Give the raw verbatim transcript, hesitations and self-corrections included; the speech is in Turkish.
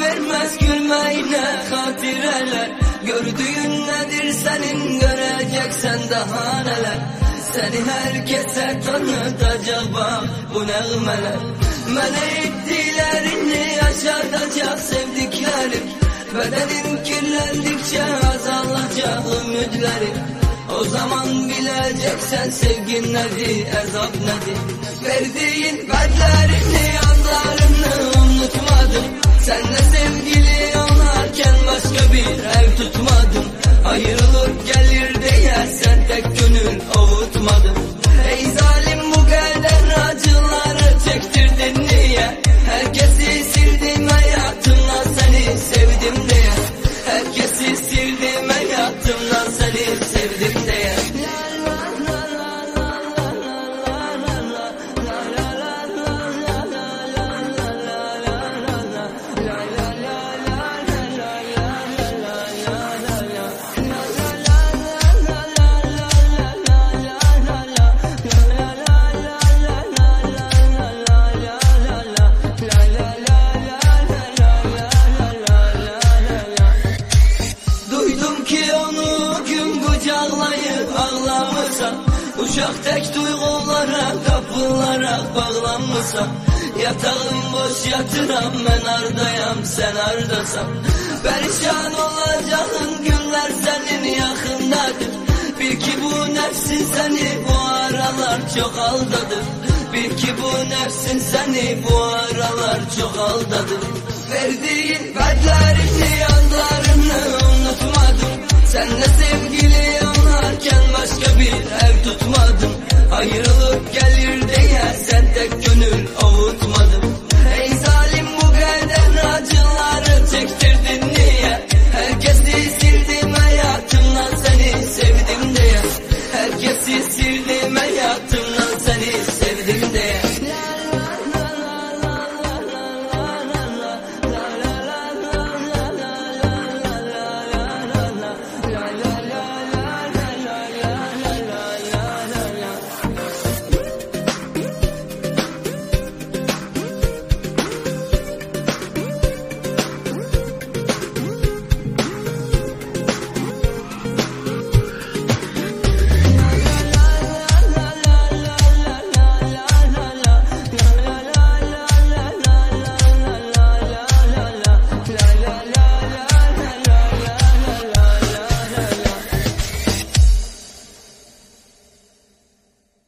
vermez gülmeyine hatireler. Gördüğün nedir senin, göreceksen daha neler. Seni herkese tanıtacak bak bu nağmeler. Mene ettilerini yaşatacak sevdiklerim. Bedenin kirlendikçe azalacak ümitlerim. O zaman bileceksen sevgin nedir, azap nedir. Verdiğin bedlerini, yanlarını unutmadım. Seninle sevgili olarken başka bir ev tutmadım. Ayrılık gelir diye sen tek gönül avutmadın. Ey zalim, bu kadar acıları çektirdin niye? Herkesi sildim hayatımdan, seni sevdim diye. Herkesi sildim hayatımdan, seni sevdim diye. Uşak tek duygulara, kapılara bağlanmışsan. Yatağım boş yatıram, ben ardayam sen ardasan. Perişan olacağın günler senin yakındadır. Bil ki bu nefsin seni bu aralar çok aldadır. Bil ki bu nefsin seni bu aralar çok aldadır. Verdiğin bedlerini, yanlarını unutmadım. Seninle sevgili olarken başka bir ev tutmadım. Ayrılık gelir diye sen tek gönül